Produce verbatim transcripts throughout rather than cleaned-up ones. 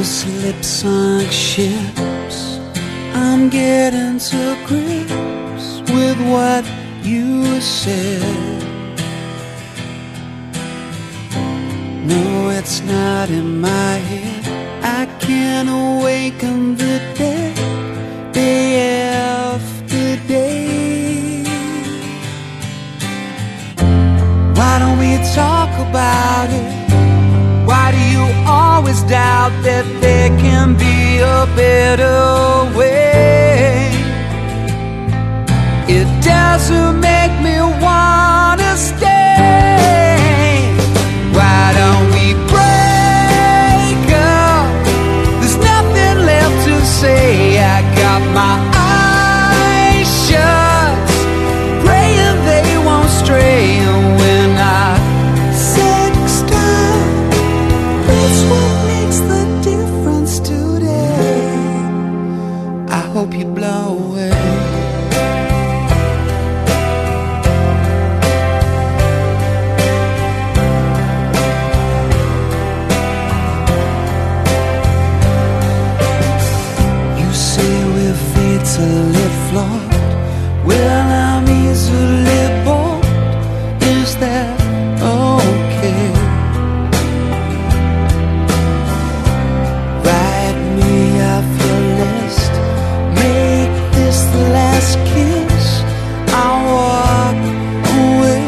slip sunk ships, I'm getting to grips with what you said. No, it's not in my head. I can't awaken the dead day after day. Why don't we talk about it? Why do you always doubt that there can be a better way? It doesn't make me wanna stay. Why don't we break up? There's nothing left to say. I got my eyes shut, praying they won't stray. And when I sext up, that's what makes the difference today. I hope you blow away. Easily flawed, well, I'm easily bored. Is that okay? Write me off your list, make this the last kiss, I'll walk away.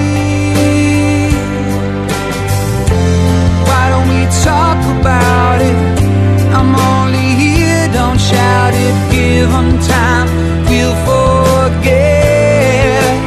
Why don't we talk about it? I'm only here, don't shout it. Give them time, we'll forget.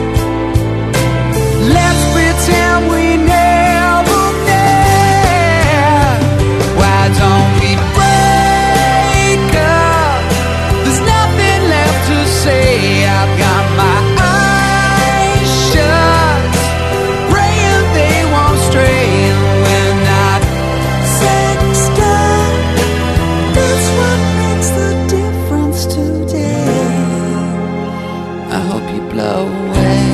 Let's pretend we never met. Why don't we break up? There's nothing left to say. I've got my eyes shut, praying they won't stray. And when I sext up, that's what makes the difference today. I hope you blow away.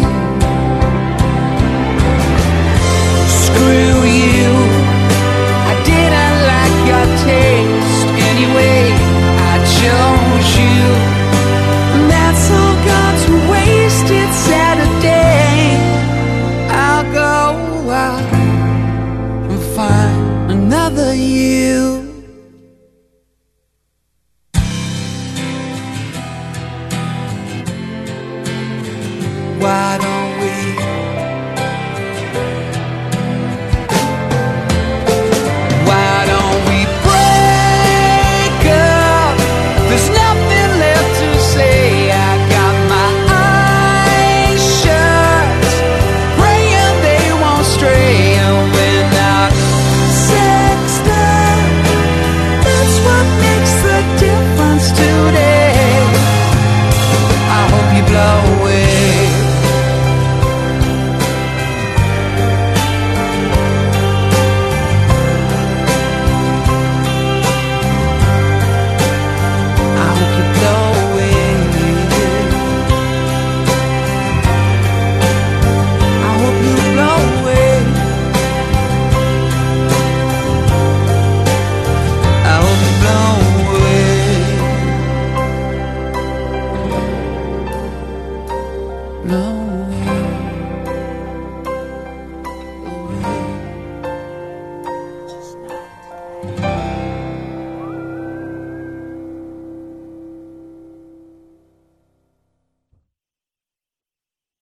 Screw you, I didn't like your taste anyway. I chose you, and that's all gone to waste. It's Saturday. I'll go out and find another you. Why don't we? Why don't we break up? There's nothing left to say. I got my eyes shut, praying they won't stray. And when I sext up, that's what makes the difference today. I hope you blow away. No.